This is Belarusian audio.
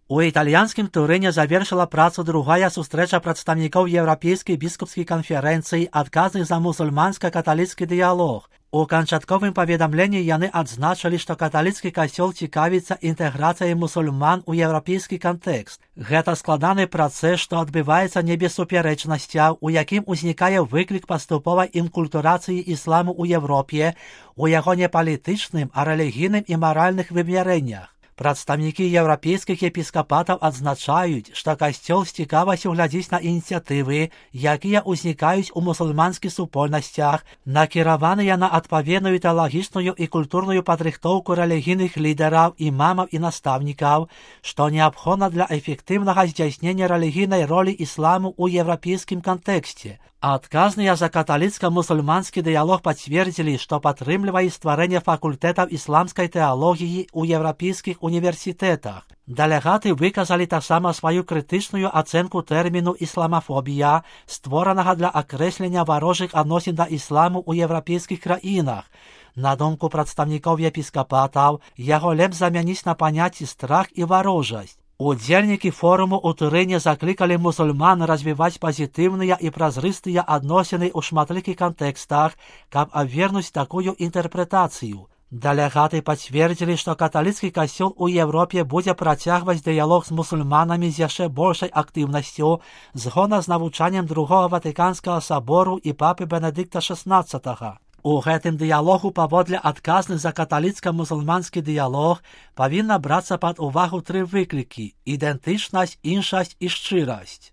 У італьянскім Турыне завершыла працу другая сустрэча прадстаўнікоў Еўрапейскай біскупскай канферэнцыі, адказных за мусульманска-каталіцкі дыялог. У канчатковым паведамленні яны адзначылі, што каталіцкі касцёл цікавіцца інтэграцыяй мусульман у еўрапейскі кантэкст. Гэта складаны працэс, што адбываецца не без супярэчнасцяў, у якім узнікае выклік паступовай інкультурацыі ісламу ў Еўропе, у яго не палітычным, а рэлігійным і маральных вымярэннях. Прадстаўнікі еўрапейскіх епіскапатаў адзначаюць, што касцёл з цікавасцю глядзіць на ініцыятывы, якія ўзнікаюць у мусульманскіх супольнасцях, накіраваныя на адпаведную тэалагічную і культурную падрыхтоўку рэлігійных лідараў, імамаў і настаўнікаў, што неабходна для эфектыўнага здзяйснення рэлігійнай ролі ісламу ў еўрапейскім кантэксце. Адказныя за каталіцка-мусульманскі дыялог пацвердзілі, што падтрымліваюць стварэнне факультэтаў ісламскай тэалогіі ў еўрапейскіх універсітэтах. Дэлегаты выказалі таксама сваю крытычную ацэнку тэрміну «ісламафобія», створанага для акрэслення варожых адносін да ісламу ў еўрапейскіх краінах. На думку прадстаўнікоў епіскапатаў, яго лепш замяніць на паняцці страх і варожасць. Удзельнікі форуму ў Турыне заклікалі мусульман развіваць пазітыўныя і празрыстыя адносіны ў шматлікіх кантэкстах, каб абвернуць такую інтэрпрэтацыю. Дэлегаты пацвердзілі, што каталіцкі касцёл у Еўропе будзе працягваць дыялог з мусульманамі з яшчэ большай актыўнасцю, згодна з навучаннем Другога Ватыканскага сабору і папы Бенедыкта XVI. У гэтым дыялогу паводле адказных за каталіцка-мусульманскі дыялог павінна брацца пад увагу тры выклікі – ідэнтычнасць, іншасць і шчырасць.